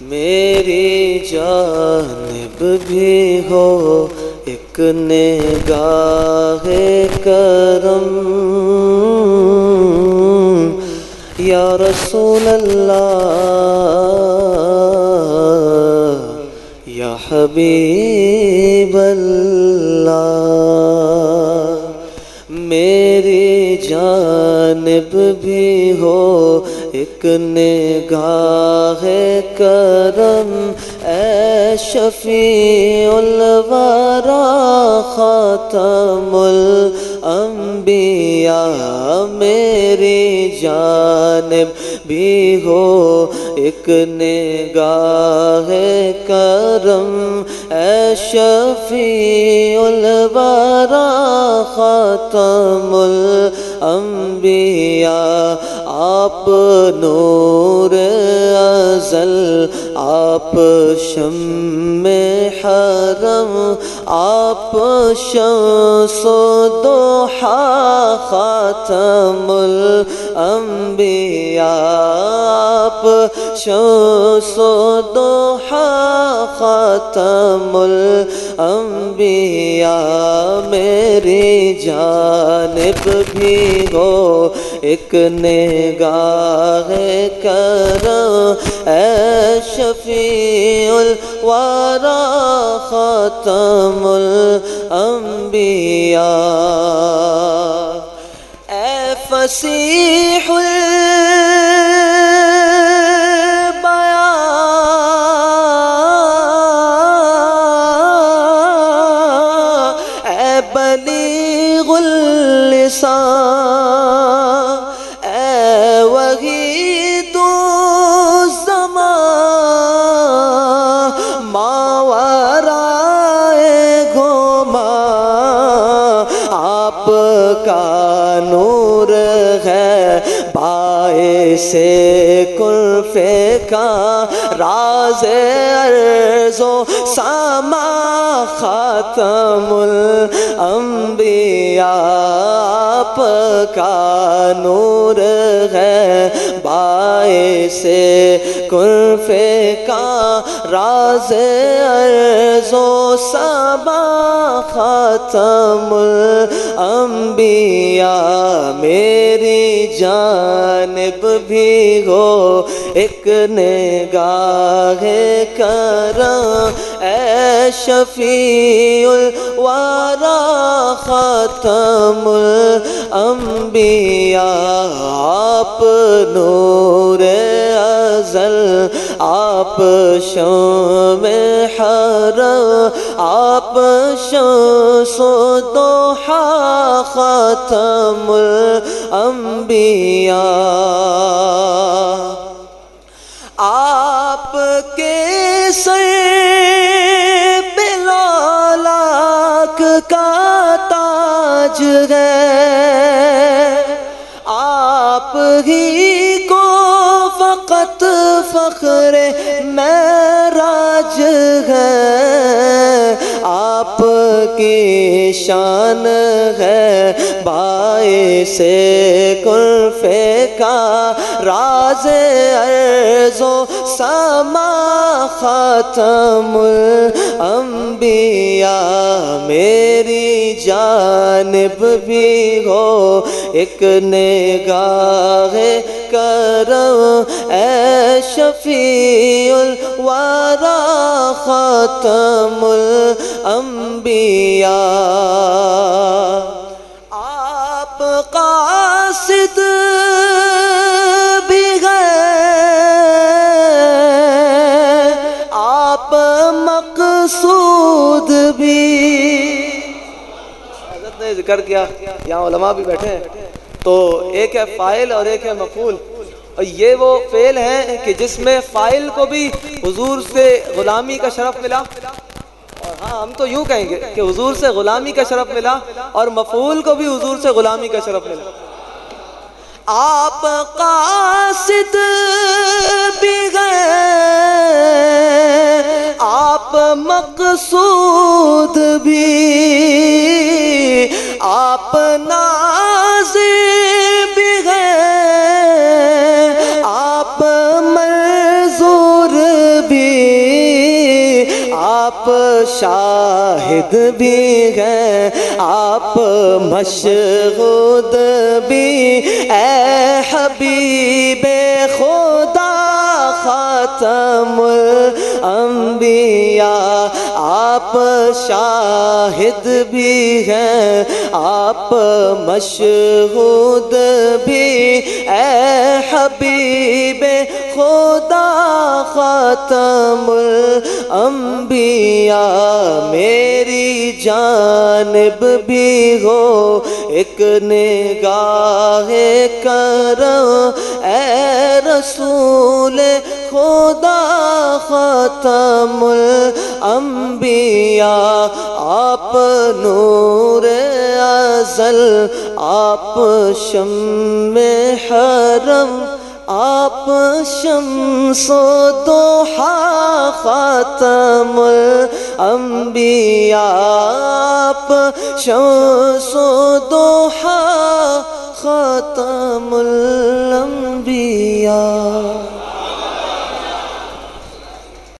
میری جانب بھی ہو ایک نگاہ کرم یا رسول اللہ یا حبیب اللہ، میری جانب بھی ہو ایک نگاہ کرم اے شفیع الورا خاتم الانبیاء، میری جانب بھی ہو ایک نگاہ کرم اے شفیع الورا خاتم الانبیاء، آپ نور ازل، آپ شمع حرم، آپ شمس و ضحیٰ خاتم الانبیاء، آپ شمس و ضحیٰ خاتم الانبیاء، میری جانب بھی ہو ایک نگاہ کرم اے شفیع الورا خاتم الانبیاء، اے فصیح البیاں، اے بلیغ اللسان، اے وحید الزمان، ماورائے گمان، آپ کا نور ہے باعث کلف کا، راز ارض و سما خاتم الانبیاء، آپ کا نور ہے باعث کلف کا، راز ارض و سما خاتم الانبیاء، میری جانب بھی ہو ایک نگاہ کرم اے شفیع الورا خاتم الانبیاء، آپ نور ازل، آپ شمع حرم، آپ شمس و ضحیٰ خاتم الانبیاء، آپ کے سر پہ لالاک کا تاج ہے، آپ ہی کو فقط فخر معراج ہے، آپ کی شان ہے باعث کلف کا، راز ارض و سما خاتم الانبیاء، میری جانب بھی ہو ایک نگاہ کرم اے شفیع الورا خاتم الانبیاء، آپ قاصد بھی ہیں، آپ مقصود بھی، حضرت نے ذکر کیا، یہاں علماء بھی بیٹھے ہیں، تو ایک ہے فاعل اور ایک ہے مفعول، اور یہ وہ فعل ہیں کہ جس میں فاعل کو بھی حضور سے غلامی کا شرف ملا، اور ہاں ہم تو یوں کہیں گے کہ حضور سے غلامی کا شرف ملا، اور مفعول کو بھی حضور سے غلامی کا شرف ملا۔ آپ قاصد بھی گئے، آپ مقصود بھی، آپ ناظر بھی گئے، آپ منظور بھی، آپ شاہد بھی ہیں آپ مشہود بھی اے حبیب خدا خاتم الانبیاء آپ شاہد بھی ہیں آپ مشہود بھی اے حبیب خدا خاتم الانبیاء میری جانب بھی ہو ایک نگاہ کرم اے رسول خدا خاتم الانبیاء آپ نور ازل آپ شمع حرم آپ شمس و ضحیٰ خاتم الانبیاء آپ شمس و ضحیٰ خاتم